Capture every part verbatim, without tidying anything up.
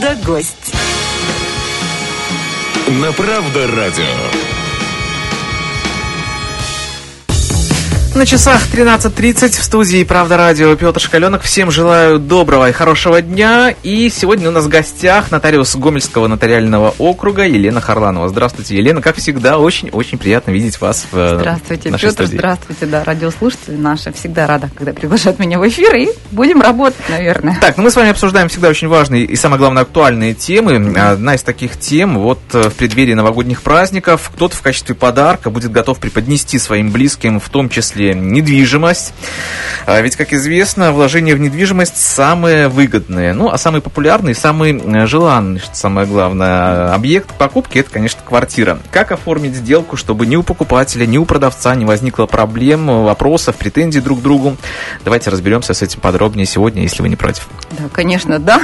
появится гость. На Правда радио. На часах тринадцать тридцать в студии «Правда радио» Петр Шкаленок. Всем желаю доброго и хорошего дня. И сегодня у нас в гостях нотариус Гомельского нотариального округа Елена Харланова. Здравствуйте, Елена. Как всегда, очень-очень приятно видеть вас в Здравствуйте, нашей Петр. студии. Здравствуйте, да, радиослушатели наши. Всегда рада, когда приглашают меня в эфир. И будем работать, наверное. Так, ну мы с вами обсуждаем всегда очень важные и, самое главное, актуальные темы. Одна из таких тем, вот в преддверии новогодних праздников, кто-то в качестве подарка будет готов преподнести своим близким, в том числе недвижимость. А ведь, как известно, вложения в недвижимость самые выгодные. Ну, а самый популярный, самый желанный, что самое главное, объект покупки – это, конечно, квартира. Как оформить сделку, чтобы ни у покупателя, ни у продавца не возникло проблем, вопросов, претензий друг к другу? Давайте разберемся с этим подробнее сегодня, если вы не против. Да, конечно, да.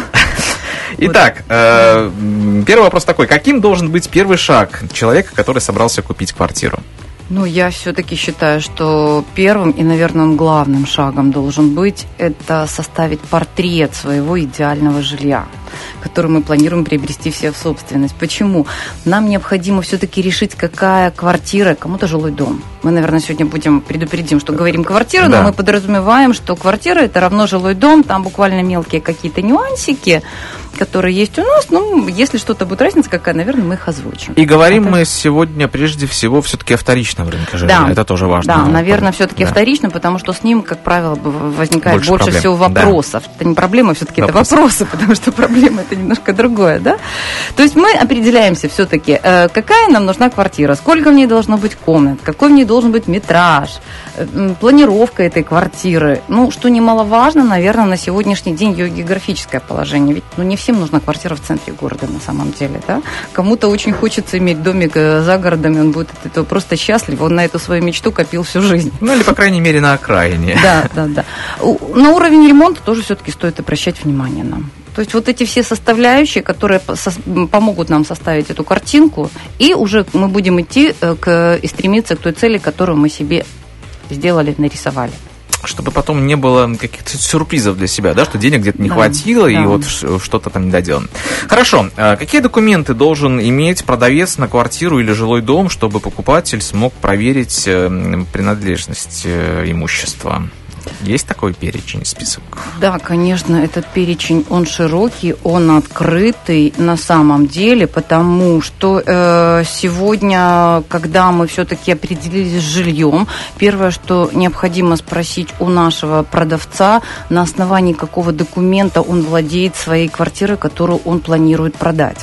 Итак, э, первый вопрос такой. Каким должен быть первый шаг человека, который собрался купить квартиру? Ну, я все-таки считаю, что первым и, наверное, главным шагом должен быть это составить портрет своего идеального жилья, который мы планируем приобрести все в собственность. Почему? Нам необходимо все-таки решить, какая квартира, кому-то жилой дом. Мы, наверное, сегодня будем предупредим, что говорим квартира, да. но мы подразумеваем, что квартира – это равно жилой дом, там буквально мелкие какие-то нюансики, которые есть у нас. Ну, если что-то будет разница какая, наверное, мы их озвучим. И говорим это... мы сегодня прежде всего все-таки о вторичном рынке жилья. Да. Это тоже важно. Да, наверное, все-таки да. вторично, потому что с ним, как правило, возникает больше, больше проблем. всего вопросов. Да. Это не проблемы, все-таки это вопросы, потому что проблема это немножко другое, да? То есть мы определяемся все-таки, какая нам нужна квартира, сколько в ней должно быть комнат, какой в ней должен быть метраж, планировка этой квартиры. Ну, что немаловажно, наверное, на сегодняшний день ее географическое положение. Ведь ну, не всем нужна квартира в центре города на самом деле, да? Кому-то очень хочется иметь домик за городом, и он будет от этого просто счастлив. Он на эту свою мечту копил всю жизнь. Ну, или, по крайней мере, на окраине. Да, да, да. На уровень ремонта тоже все-таки стоит обращать внимание нам. То есть вот эти все составляющие, которые помогут нам составить эту картинку, и уже мы будем идти к, и стремиться к той цели, которую мы себе сделали, нарисовали. Чтобы потом не было каких-то сюрпризов для себя, да, что денег где-то не да, хватило, да. и вот что-то там недоделано. Хорошо. Какие документы должен иметь продавец на квартиру или жилой дом, чтобы покупатель смог проверить принадлежность имущества? Есть такой перечень, список? Да, конечно, этот перечень, он широкий, он открытый на самом деле, потому что э, сегодня, когда мы все-таки определились с жильем, первое, что необходимо спросить у нашего продавца, на основании какого документа он владеет своей квартирой, которую он планирует продать.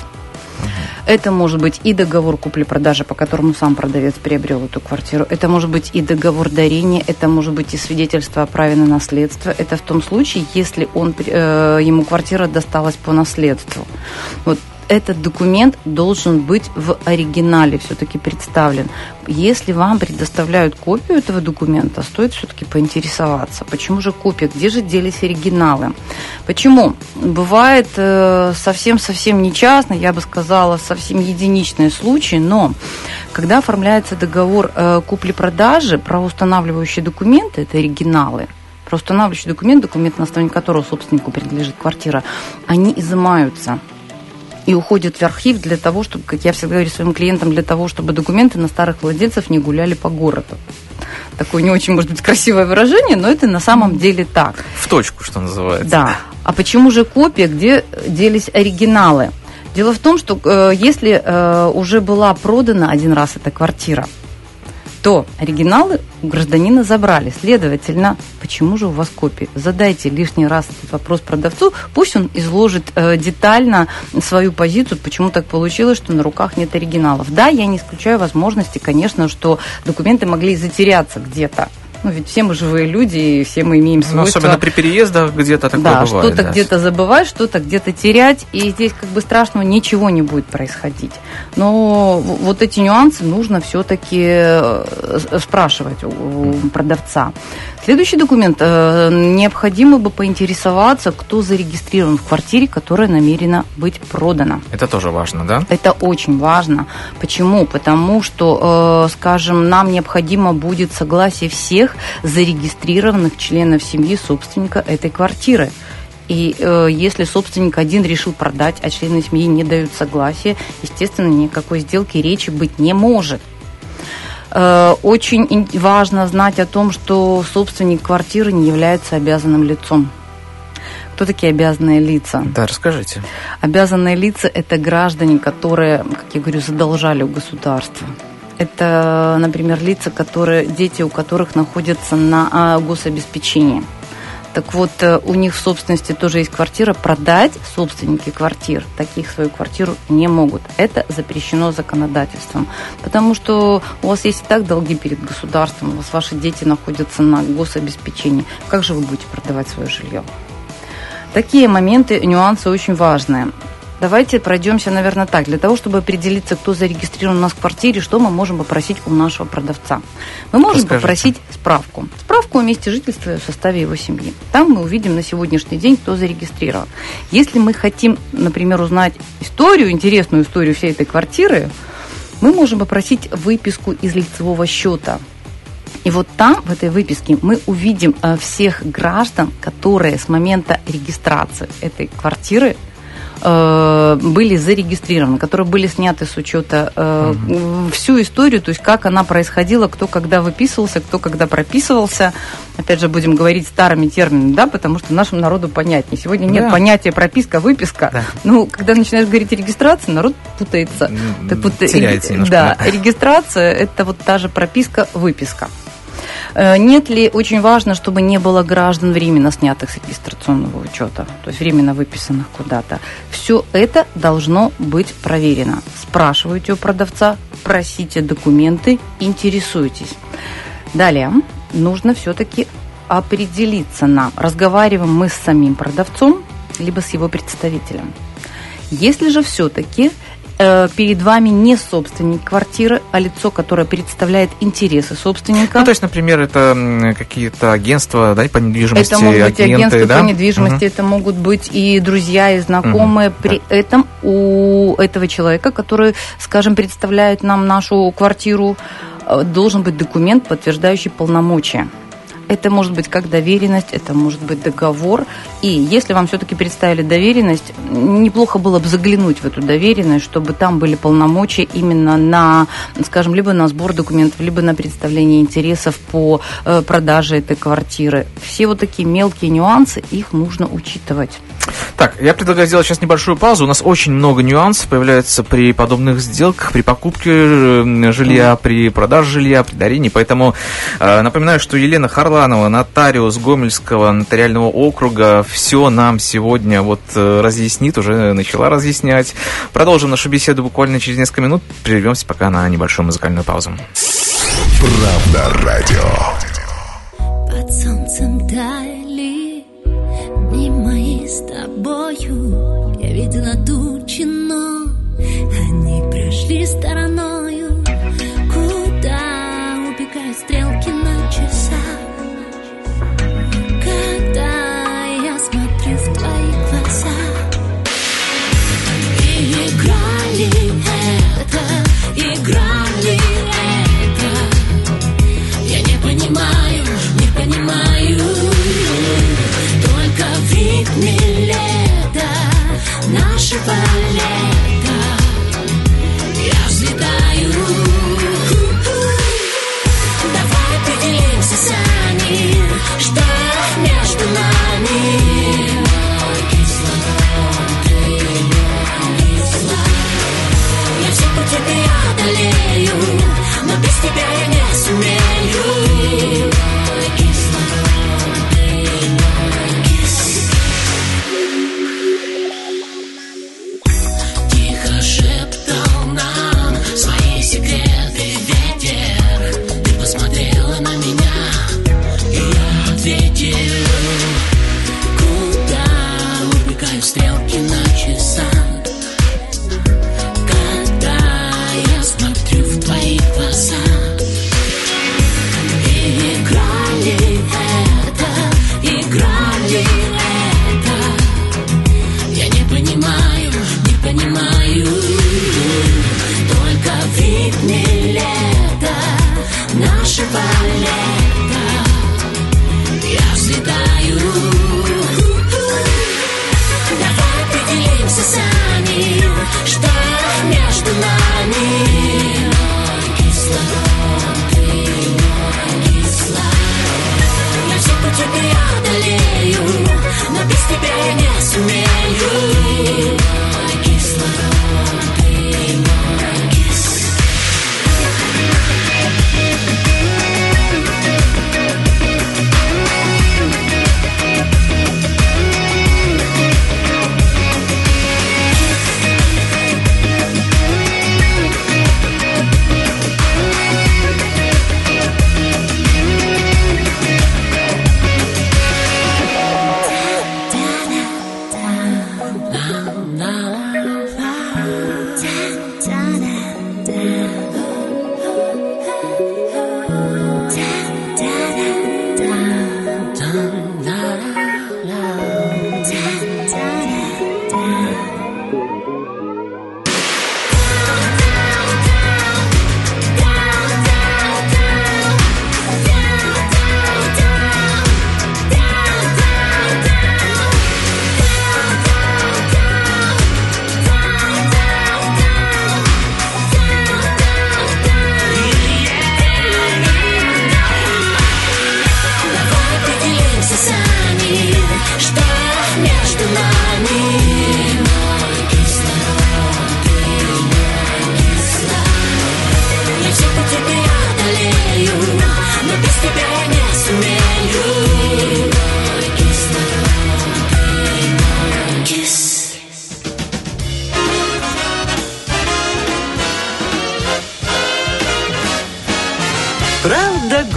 Это может быть и договор купли-продажи, по которому сам продавец приобрел эту квартиру. Это может быть и договор дарения, это может быть и свидетельство о праве на наследство. Это в том случае, если он, э, ему квартира досталась по наследству. Вот. Этот документ должен быть в оригинале все-таки представлен. Если вам предоставляют копию этого документа, стоит все-таки поинтересоваться, почему же копия, где же делись оригиналы. Почему? Бывает э, совсем-совсем нечастно, я бы сказала, совсем единичные случаи, но когда оформляется договор э, купли-продажи, правоустанавливающие документы, это оригиналы, правоустанавливающий документ, документ, на основании которого собственнику принадлежит квартира, они изымаются и уходят в архив для того, чтобы, как я всегда говорю своим клиентам, для того, чтобы документы на старых владельцев не гуляли по городу. Такое не очень, может быть, красивое выражение, но это на самом деле так. В точку, что называется. Да. А почему же копия, где делись оригиналы? Дело в том, что э, если э, уже была продана один раз эта квартира, то оригиналы у гражданина забрали. Следовательно, почему же у вас копии? Задайте лишний раз этот вопрос продавцу, пусть он изложит э, детально свою позицию, почему так получилось, что на руках нет оригиналов. Да, я не исключаю возможности, конечно, что документы могли затеряться где-то. Ну, ведь все мы живые люди, и все мы имеем свойства. Ну, особенно при переездах где-то такое да, бывает. Что-то да, что-то где-то забывать, что-то где-то терять, и здесь как бы страшного ничего не будет происходить. Но вот эти нюансы нужно все-таки спрашивать у продавца. Следующий документ. Необходимо бы поинтересоваться, кто зарегистрирован в квартире, которая намерена быть продана. Это тоже важно, да? Это очень важно. Почему? Потому что, скажем, нам необходимо будет согласие всех зарегистрированных членов семьи собственника этой квартиры. И э, если собственник один решил продать, а члены семьи не дают согласия, естественно, никакой сделки речи быть не может. Э, очень важно знать о том, что собственник квартиры не является обязанным лицом. Кто такие обязанные лица? Да, расскажите. Обязанные лица – это граждане, которые, как я говорю, задолжали у государства. Это, например, лица, которые, дети у которых находятся на гособеспечении. Так вот, у них в собственности тоже есть квартира. Продать собственники квартир таких свою квартиру не могут. Это запрещено законодательством. Потому что у вас есть и так долги перед государством, у вас ваши дети находятся на гособеспечении. Как же вы будете продавать свое жилье? Такие моменты, нюансы очень важные. Давайте пройдемся, наверное, так. Для того, чтобы определиться, кто зарегистрирован у нас в квартире, что мы можем попросить у нашего продавца? Мы можем Расскажите. попросить справку. Справку о месте жительства и в составе его семьи. Там мы увидим на сегодняшний день, кто зарегистрирован. Если мы хотим, например, узнать историю, интересную историю всей этой квартиры, мы можем попросить выписку из лицевого счета. И вот там, в этой выписке, мы увидим всех граждан, которые с момента регистрации этой квартиры были зарегистрированы, которые были сняты с учета э, угу. всю историю, то есть как она происходила, кто когда выписывался, кто когда прописывался. Опять же, будем говорить старыми терминами, да, потому что нашему народу понятнее. Сегодня нет да. понятия прописка, выписка. Да. Ну, когда начинаешь говорить регистрация, народ путается. М-м, так вот, теряется немножко. Да, регистрация – это вот та же прописка, выписка. Нет ли, очень важно, чтобы не было граждан, временно снятых с регистрационного учета, то есть временно выписанных куда-то. Все это должно быть проверено. Спрашивайте у продавца, просите документы, интересуйтесь. Далее нужно все-таки определиться нам, разговариваем мы с самим продавцом, либо с его представителем. Если же все-таки перед вами не собственник квартиры, а лицо, которое представляет интересы собственника. Ну, то есть, например, это какие-то агентства, да, по недвижимости, это могут быть агенты, агентства да? по недвижимости, угу. это могут быть и друзья, и знакомые. Угу. При да. этом у этого человека, который, скажем, представляет нам нашу квартиру, должен быть документ, подтверждающий полномочия. Это может быть как доверенность, это может быть договор. И если вам все-таки представили доверенность, неплохо было бы заглянуть в эту доверенность, чтобы там были полномочия именно на, скажем, либо на сбор документов, либо на представление интересов по продаже этой квартиры. Все вот такие мелкие нюансы, их нужно учитывать. Так, я предлагаю сделать сейчас небольшую паузу. У нас очень много нюансов появляется при подобных сделках, при покупке жилья, при продаже жилья, при дарении. Поэтому э, напоминаю, что Елена Харланова, нотариус Гомельского нотариального округа, все нам сегодня вот э, разъяснит, уже начала разъяснять. Продолжим нашу беседу буквально через несколько минут. Прервемся пока на небольшую музыкальную паузу. Правда радио. Под солнцем таяли дни мои с тобою. Я видела тучи, но они прошли стороною. Куда убегают стрелки на часах, когда я смотрю в твои глаза? И играли это, играли это. Я не понимаю, не понимаю. Только в ритме лета, нашего лета, я взлетаю. Давай определимся сами, что между нами. Я все пути преодолею, но без тебя я не сумею.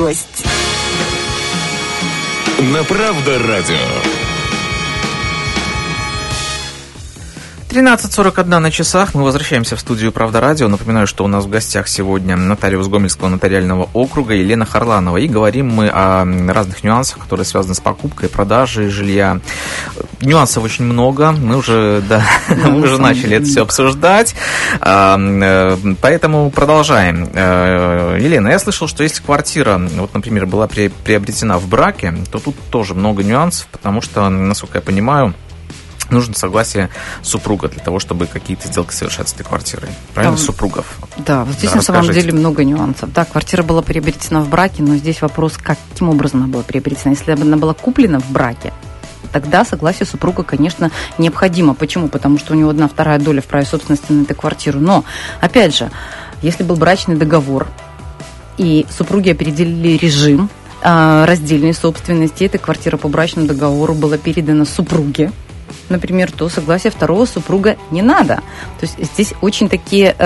гость. На Правда радио. тринадцать сорок один на часах. Мы возвращаемся в студию «Правда радио». Напоминаю, что у нас в гостях сегодня нотариус Гомельского нотариального округа Елена Харланова. И говорим мы о разных нюансах, которые связаны с покупкой, продажей жилья. Нюансов очень много. Мы уже, да, мы уже начали это все обсуждать. Поэтому продолжаем. Елена, я слышал, что если квартира, вот, например, была приобретена в браке, то тут тоже много нюансов, потому что, насколько я понимаю, нужно согласие супруга для того, чтобы какие-то сделки совершать с этой квартирой. Правильно? Там, супругов. Да, вот здесь да, на самом расскажите. деле много нюансов. Да, квартира была приобретена в браке, но здесь вопрос, каким образом она была приобретена. Если она была куплена в браке, тогда согласие супруга, конечно, необходимо. Почему? Потому что у него одна вторая доля в праве собственности на эту квартиру. Но, опять же, если был брачный договор, и супруги определили режим раздельной собственности, эта квартира по брачному договору была передана супруге, например, то согласия второго супруга не надо. То есть здесь очень такие,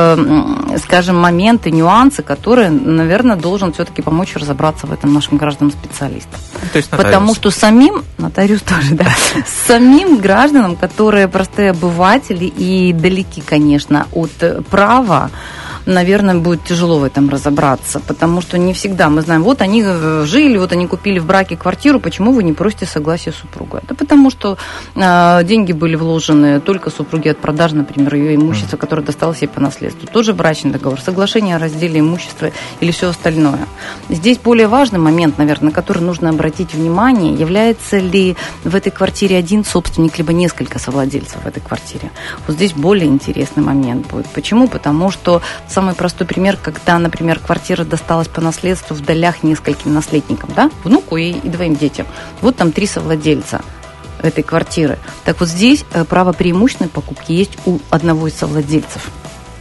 э, скажем, моменты, нюансы, которые, наверное, должен все-таки помочь разобраться в этом нашим гражданам специалист. То есть нотариус. Потому что самим, нотариус тоже, да, самим гражданам, которые простые обыватели и далеки, конечно, от права, наверное, будет тяжело в этом разобраться, потому что не всегда мы знаем, вот они жили, вот они купили в браке квартиру, почему вы не просите согласия супруга? Да потому что э, деньги были вложены только супруге от продажи, например, ее имущества, которое досталось ей по наследству. Тоже брачный договор, соглашение о разделе имущества или все остальное. Здесь более важный момент, наверное, на который нужно обратить внимание, является ли в этой квартире один собственник, либо несколько совладельцев в этой квартире. Вот здесь более интересный момент будет. Почему? Потому что самый простой пример, когда, например, квартира досталась по наследству в долях нескольким наследникам, да, внуку и, и двоим детям. Вот там три совладельца этой квартиры. Так вот здесь право преимущественной покупки есть у одного из совладельцев.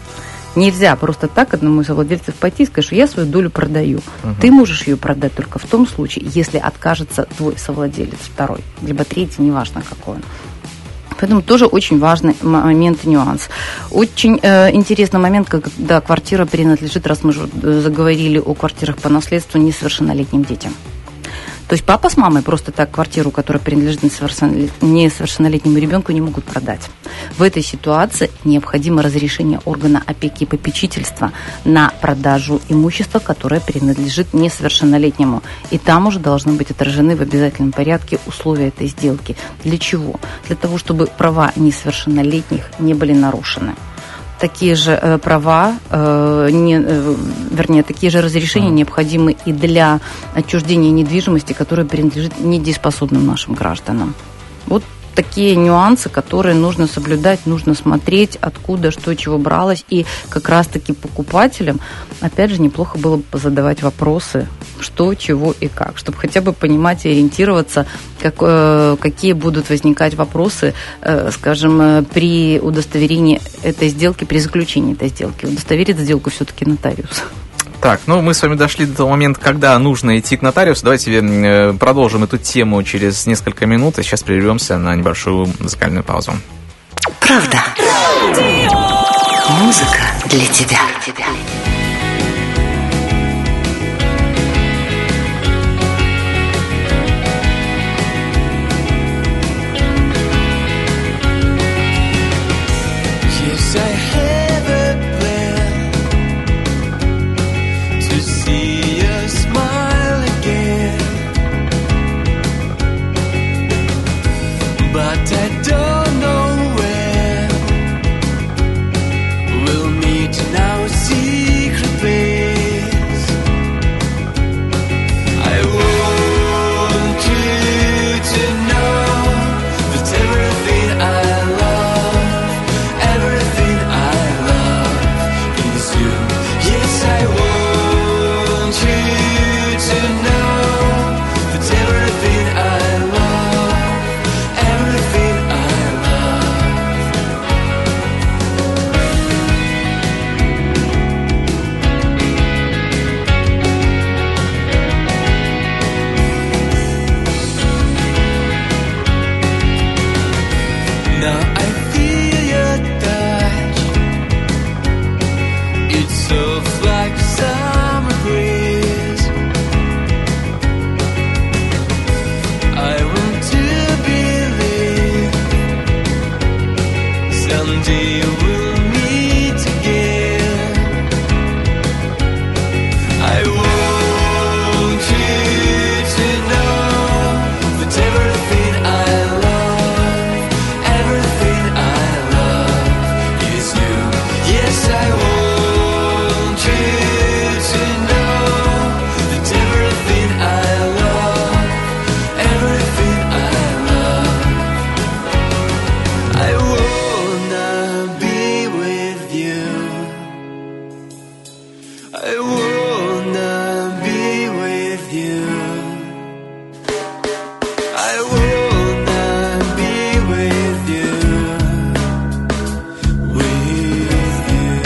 Нельзя просто так одному из совладельцев пойти и сказать, что я свою долю продаю. Угу. Ты можешь ее продать только в том случае, если откажется твой совладелец второй, либо третий, неважно какой он. Поэтому тоже очень важный момент и нюанс. Очень э, интересный момент, когда квартира принадлежит, раз мы уже заговорили о квартирах по наследству, несовершеннолетним детям. То есть папа с мамой просто так квартиру, которая принадлежит несовершеннолетнему ребенку, не могут продать. В этой ситуации необходимо разрешение органа опеки и попечительства на продажу имущества, которое принадлежит несовершеннолетнему. И там уже должны быть отражены в обязательном порядке условия этой сделки. Для чего? Для того, чтобы права несовершеннолетних не были нарушены. Такие же э, права, э, не, э, вернее, такие же разрешения необходимы и для отчуждения недвижимости, которая принадлежит недееспособным нашим гражданам. Вот такие нюансы, которые нужно соблюдать, нужно смотреть, откуда, что, чего бралось. И как раз-таки покупателям, опять же, неплохо было бы задавать вопросы, что, чего и как, чтобы хотя бы понимать и ориентироваться, как, э, какие будут возникать вопросы, э, скажем, э, при удостоверении этой сделки, при заключении этой сделки. Удостоверит сделку все-таки нотариус. Так, ну мы с вами дошли до того момента, когда нужно идти к нотариусу. Давайте продолжим эту тему через несколько минут, а сейчас прервемся на небольшую музыкальную паузу. Правда. Музыка для тебя. Everything I day we'll meet again. I want you to know that everything I love, everything I love is you. Yes, I want you to know that everything I love, everything I love, I wanna be with you. I wanna be with you. I wanna be with you. With you.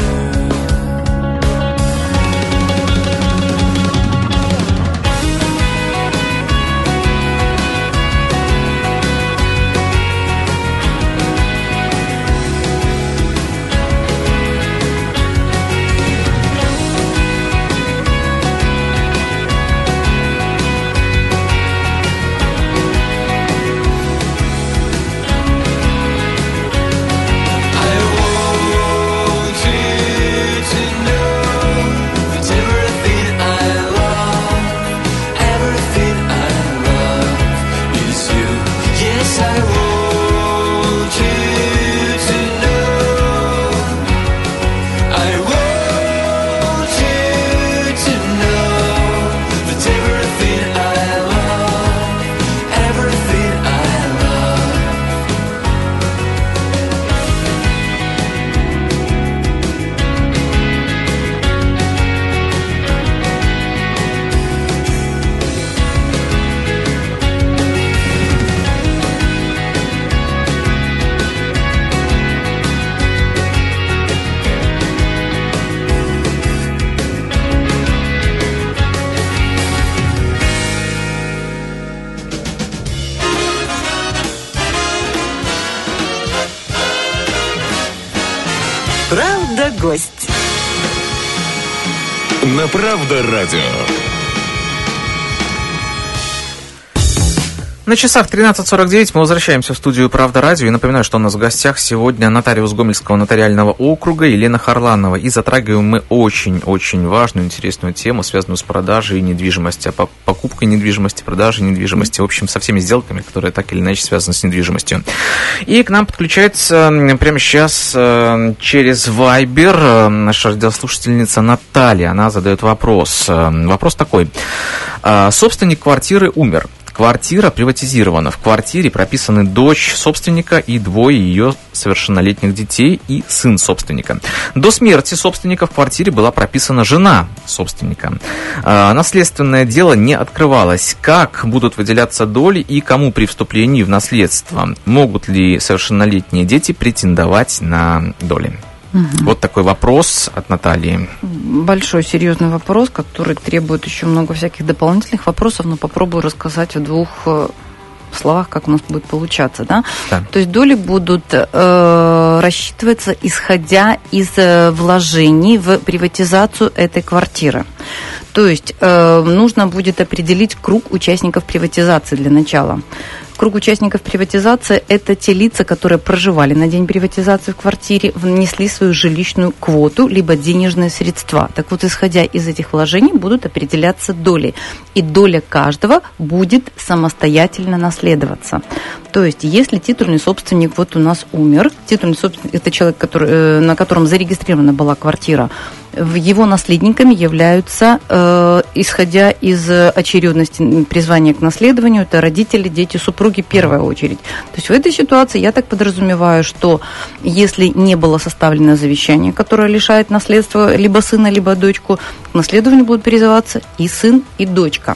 I want you to know that everything I love, everything I love is you. Yes, I want you to know. I want you to know that everything I love, everything I love. Правда, гость. На Правда радио. На часах тринадцать сорок девять мы возвращаемся в студию «Правда радио». И напоминаю, что у нас в гостях сегодня нотариус Гомельского нотариального округа Елена Харланова. И затрагиваем мы очень-очень важную, интересную тему, связанную с продажей недвижимости, покупкой недвижимости, продажей недвижимости, в общем, со всеми сделками, которые так или иначе связаны с недвижимостью. И к нам подключается прямо сейчас через Viber наша радиослушательница Наталья. Она задает вопрос. Вопрос такой. Собственник квартиры умер. Квартира приватизирована. В квартире прописаны дочь собственника и двое ее совершеннолетних детей и сын собственника. До смерти собственника в квартире была прописана жена собственника. А, наследственное дело не открывалось. Как будут выделяться доли и кому при вступлении в наследство? Могут ли совершеннолетние дети претендовать на доли? Угу. Вот такой вопрос от Натальи. Большой серьезный вопрос, который требует еще много всяких дополнительных вопросов, но попробую рассказать в двух словах, как у нас будет получаться. Да? Да. То есть доли будут э, рассчитываться, исходя из э, вложений в приватизацию этой квартиры. То есть э, нужно будет определить круг участников приватизации для начала. Круг участников приватизации – это те лица, которые проживали на день приватизации в квартире, внесли свою жилищную квоту, либо денежные средства. Так вот, исходя из этих вложений, будут определяться доли. И доля каждого будет самостоятельно наследоваться. То есть, если титульный собственник вот у нас умер, титульный собственник – это человек, который, на котором зарегистрирована была квартира, его наследниками являются, э, исходя из очередности призвания к наследованию, это родители, дети, супруги в первую очередь. То есть в этой ситуации я так подразумеваю, что если не было составлено завещание, которое лишает наследства либо сына, либо дочку, к наследованию будут призываться и сын, и дочка.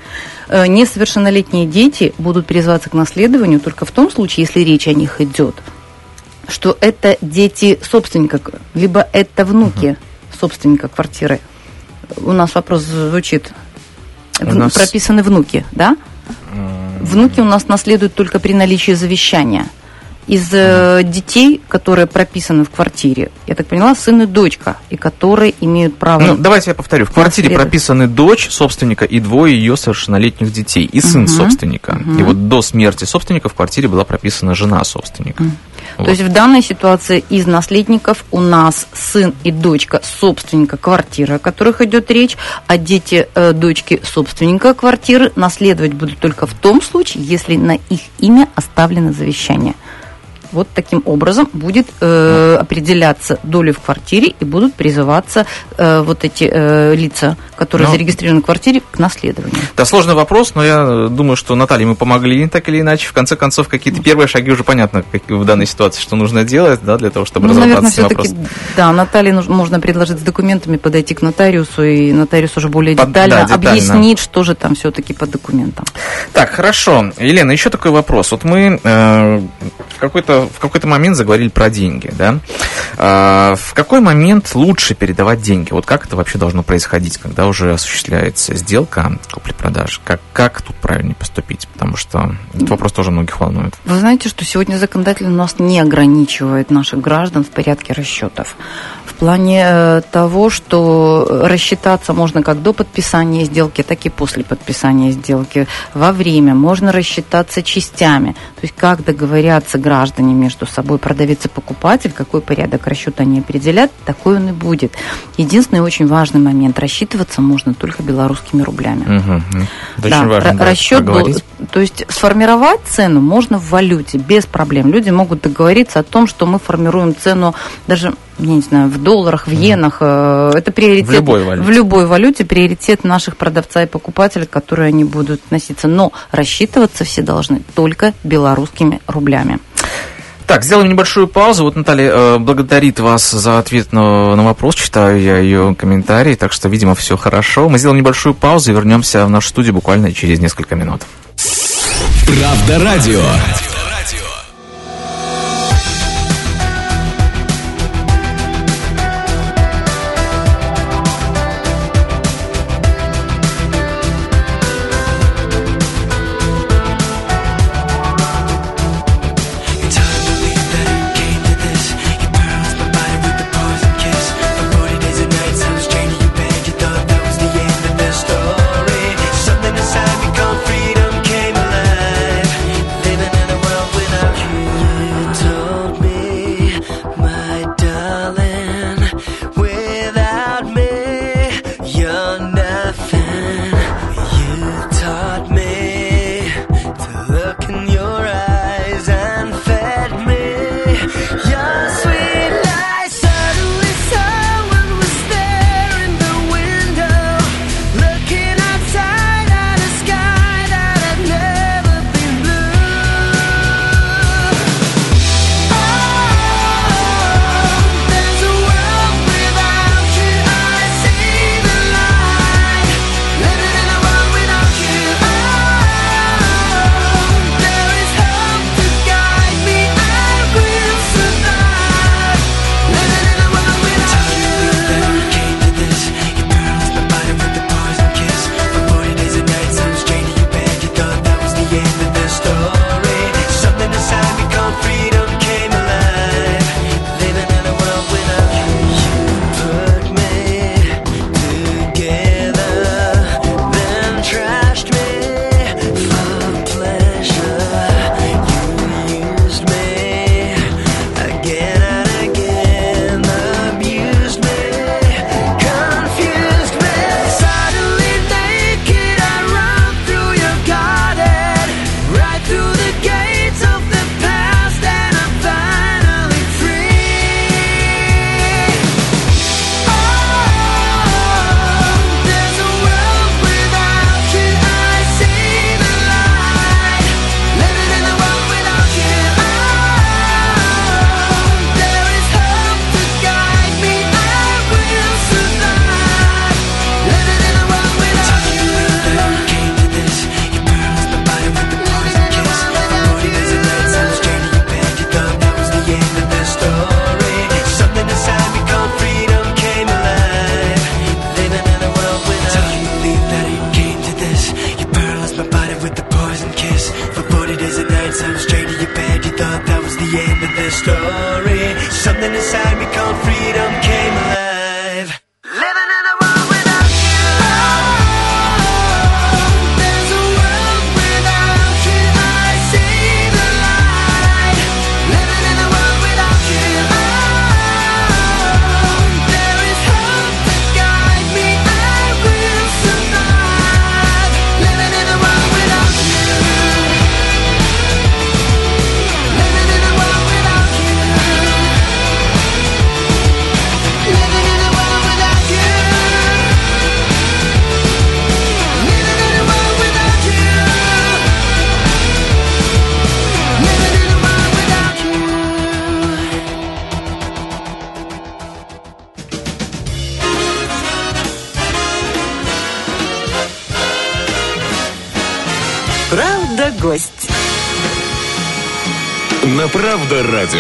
Несовершеннолетние дети будут призываться к наследованию только в том случае, если речь о них идет, что это дети собственника, либо это внуки собственника квартиры. У нас вопрос звучит. В, нас... Прописаны внуки, да? Внуки у нас наследуют только при наличии завещания. Из э, детей, которые прописаны в квартире, я так поняла, сын и дочка, и которые имеют право... Ну, давайте я повторю. В квартире прописаны дочь собственника и двое ее совершеннолетних детей, и сын uh-huh. собственника. Uh-huh. И вот до смерти собственника в квартире была прописана жена собственника. Uh-huh. Вот. То есть в данной ситуации из наследников у нас сын и дочка собственника квартиры, о которых идет речь, а дети э, дочки собственника квартиры наследовать будут только в том случае, если на их имя оставлено завещание. Вот таким образом будет э, определяться доля в квартире и будут призываться э, вот эти э, лица, которые но... зарегистрированы в квартире, к наследованию. Да, сложный вопрос, но я думаю, что Наталье мы помогли так или иначе. В конце концов, какие-то первые шаги уже понятно как в данной ситуации, что нужно делать, да, для того, чтобы ну, разобраться с этим вопросом. Да, Наталье нужно, можно предложить с документами подойти к нотариусу, и нотариус уже более под, детально, да, детально объяснит, что же там все-таки по документам. Так, хорошо. Елена, еще такой вопрос. Вот мы э, в какой-то в какой-то момент заговорили про деньги, да? А, в какой момент лучше передавать деньги? Вот как это вообще должно происходить, когда уже осуществляется сделка купли-продажи? Как, как тут правильнее поступить? Потому что этот вопрос тоже многих волнует. Вы знаете, что сегодня законодатель у нас не ограничивает наших граждан в порядке расчетов. В плане того, что рассчитаться можно как до подписания сделки, так и после подписания сделки. Во время можно рассчитаться частями. То есть как договорятся граждане между собой, продавец и покупатель, какой порядок расчета они определят, такой он и будет. Единственный очень важный момент. Рассчитываться можно только белорусскими рублями. Угу. Это да, очень важно. Расчет был, то есть сформировать цену можно в валюте без проблем. Люди могут договориться о том, что мы формируем цену даже, я не знаю, в долларах, в иенах. Это приоритет. В любой валюте. В любой валюте приоритет наших продавца и покупателей, к которой они будут относиться. Но рассчитываться все должны только белорусскими рублями. Так, сделаем небольшую паузу. Вот Наталья э, благодарит вас за ответ на, на вопрос. Читаю я ее комментарии, так что, видимо, все хорошо. Мы сделаем небольшую паузу и вернемся в нашу студию буквально через несколько минут. Правда радио. Правда, гость. На Правда радио.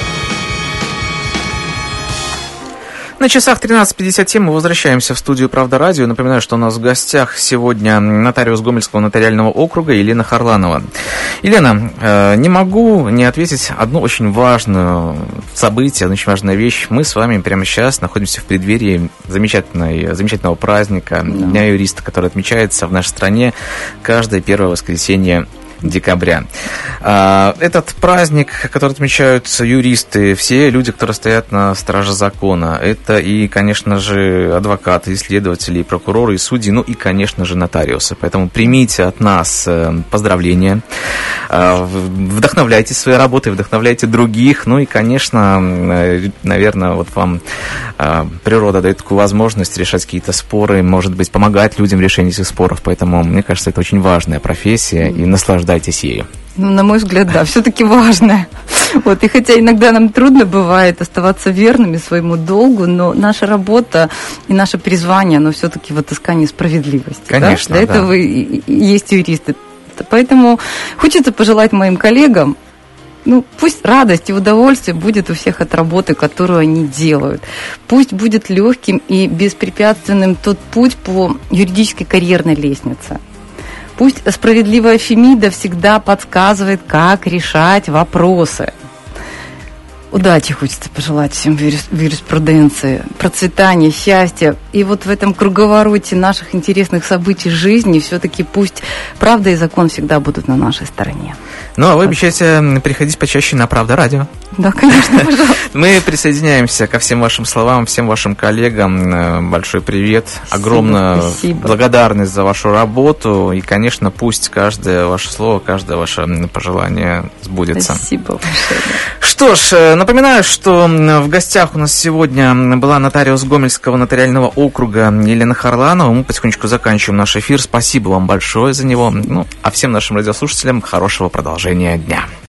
На часах тринадцать пятьдесят семь мы возвращаемся в студию «Правда радио». Напоминаю, что у нас в гостях сегодня нотариус Гомельского нотариального округа Елена Харланова. Елена, э, не могу не ответить одну очень важную событие, одну очень важную вещь. Мы с вами прямо сейчас находимся в преддверии замечательной, замечательного праздника, да. Дня юриста, который отмечается в нашей стране каждое первое воскресенье декабря. Этот праздник, который отмечают юристы, все люди, которые стоят на страже закона, это и, конечно же, адвокаты, исследователи, и прокуроры, и судьи, ну и, конечно же, нотариусы. Поэтому примите от нас поздравления, вдохновляйте своей работой, вдохновляйте других, ну и, конечно, наверное, вот вам природа дает такую возможность решать какие-то споры, может быть, помогать людям в решении этих споров, поэтому, мне кажется, это очень важная профессия, и наслаждайтесь ею. Ну, на мой взгляд, да, все-таки важно. Вот, и хотя иногда нам трудно бывает оставаться верными своему долгу, но наша работа и наше призвание, оно все-таки в отыскании справедливости. Конечно, да? Для да. этого и, и есть юристы. Поэтому хочется пожелать моим коллегам, ну, пусть радость и удовольствие будет у всех от работы, которую они делают. Пусть будет легким и беспрепятственным тот путь по юридической карьерной лестнице. Пусть справедливая Фемида всегда подсказывает, как решать вопросы. Удачи хочется пожелать всем в юриспруденции, процветания, счастья. И вот в этом круговороте наших интересных событий жизни все-таки пусть правда и закон всегда будут на нашей стороне. Ну, а вы обещаете приходить почаще на «Правда радио». Да, конечно, пожалуйста. Мы присоединяемся ко всем вашим словам, всем вашим коллегам. Большой привет, огромная благодарность за вашу работу. И, конечно, пусть каждое ваше слово, каждое ваше пожелание сбудется. Спасибо большое. Что ж, напоминаю, что в гостях у нас сегодня была нотариус Гомельского нотариального округа Елена Харланова. Мы потихонечку заканчиваем наш эфир. Спасибо вам большое за него. Ну, а всем нашим радиослушателям хорошего продолжения дня.